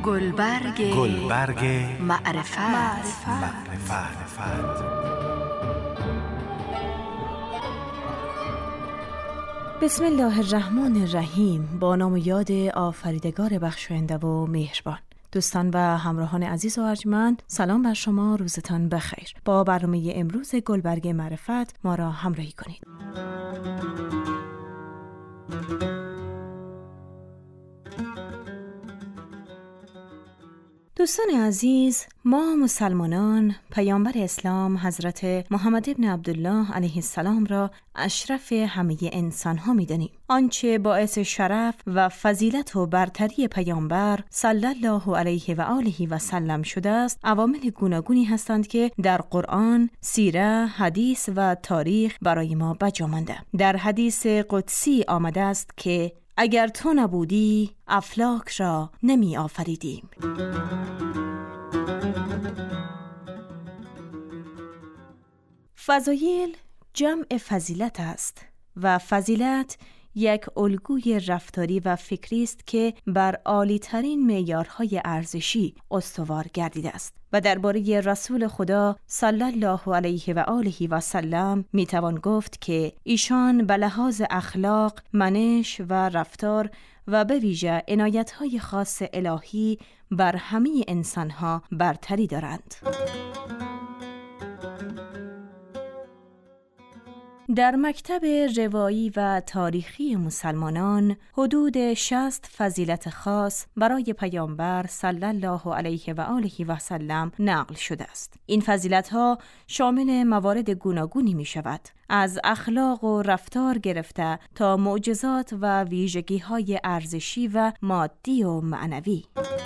گلبرگ معرفت. بسم الله الرحمن الرحیم. با نام و یاد آفریدگار بخشاینده و مهربان. دوستان و همراهان عزیز و ارجمند، سلام بر شما، روزتان بخیر. با برنامه امروز گلبرگ معرفت ما را همراهی کنید. دوستان عزیز، ما مسلمانان پیامبر اسلام حضرت محمد ابن عبدالله علیه السلام را اشرف همه انسان ها می دانیم. آنچه باعث شرف و فضیلت و برتری پیامبر صلی الله علیه و آله و سلم شده است عوامل گوناگونی هستند که در قرآن، سیره، حدیث و تاریخ برای ما بجا مانده. در حدیث قدسی آمده است که اگر تو نبودی افلاک را نمی آفریدیم. فضایل جمع فضیلت است و فضیلت یک الگوی رفتاری و فکری است که بر عالی‌ترین معیارهای ارزشی استوار گردیده است و درباره رسول خدا صلی الله علیه و آله و سلم میتوان گفت که ایشان به لحاظ اخلاق، منش و رفتار و به ویژه عنایت‌های خاص الهی بر همه انسان‌ها برتری دارند. در مکتب روایی و تاریخی مسلمانان حدود 60 فضیلت خاص برای پیامبر صلی الله علیه و آله و سلم نقل شده است. این فضیلت‌ها شامل موارد گوناگونی می شود، از اخلاق و رفتار گرفته تا معجزات و ویژگی‌های ارزشی و مادی و معنوی.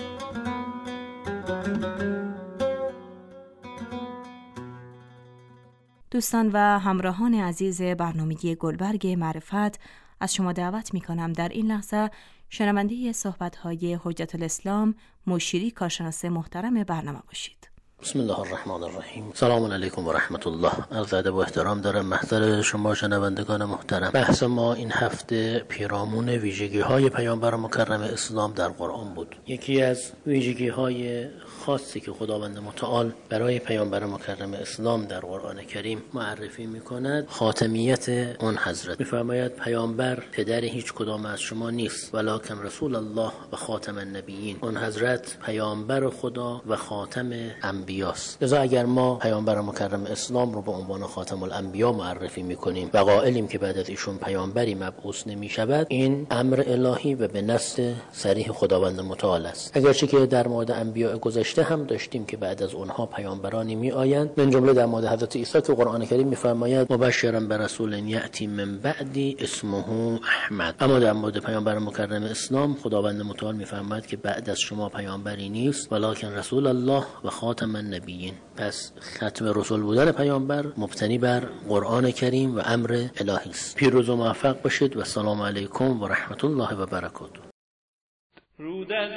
دوستان و همراهان عزیز برنامه گلبرگ معرفت، از شما دعوت می کنم در این لحظه شنونده صحبت‌های حجت الاسلام مشیری کارشناس محترم برنامه باشید. بسم الله الرحمن الرحیم. سلام علیکم و رحمت الله. عرض ادب و احترام دارم محضر شما شنوندگان محترم. بحث ما این هفته پیرامون ویژگی‌های پیامبر مکرم اسلام در قرآن بود. یکی از ویژگی‌های خاصی که خداوند متعال برای پیامبر مکرم اسلام در قرآن کریم معرفی می‌کند خاتمیت اون حضرت. می‌فرماید پیامبر پدر هیچ کدام از شما نیست، ولکن رسول الله و خاتم النبیین. اون حضرت پیامبر خدا و خاتم انبیاست. لذا اگر ما پیامبر مکرم اسلام رو به عنوان خاتم الانبیا معرفی می‌کنیم و قائلیم که بعد از ایشون پیامبری مبعوث نمی‌شود، این امر الهی و به نص صریح خداوند متعال است. اگرچه که در مورد انبیاء گذشته هم داشتیم که بعد از اونها پیامبرانی میآیند، من جمله در مورد حضرت عیسی که قرآن کریم می‌فرماید مبشرا برسول یأتی من بعدی اسمه احمد. اما در مورد پیامبر مکرم اسلام خداوند متعال می‌فرماید که بعد از شما پیامبری نیست، ولکن رسول الله و خاتم النبیین. پس ختم رسول بودن پیامبر مبتنی بر قرآن کریم و امر الهی است. پیروز و موفق باشید و السلام علیکم و رحمت الله و برکاته. رود از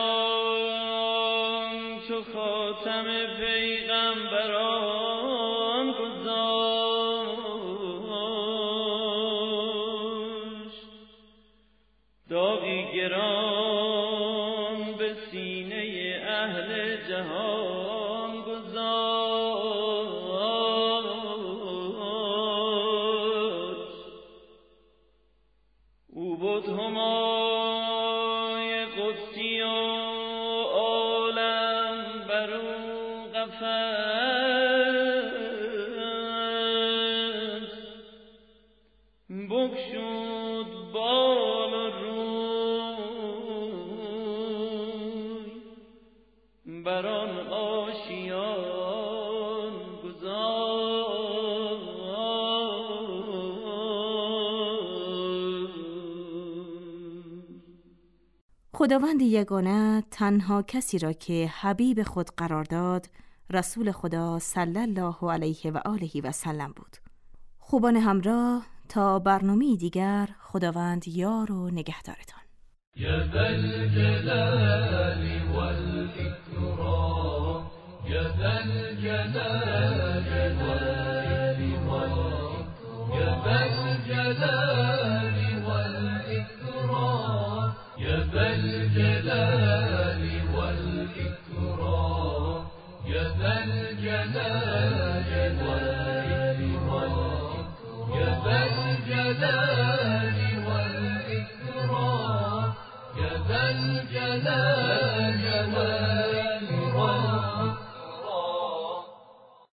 جنان تو خاتم پیغمبران گذاشت، داغی گران به سینه اهل جهان گذاشت. او بود همای قدسی و عالم برو قفس، بگشود بال و روی بران آشیان گذاشت. خداوند یگانه تنها کسی را که حبیب خود قرار داد رسول خدا صلی الله علیه و آله و سلم بود. خوبان همراه، تا برنامه دیگر خداوند یار و نگهدارتان. یا ذا الجلال والإكرام، یا ذا الجلال والإكرام، یا ذا الجلال والإكرام، یا ذا الجلال والإكرام. الجلال والإكرام يا ذا الجلال والإكرام يا ذا الجلال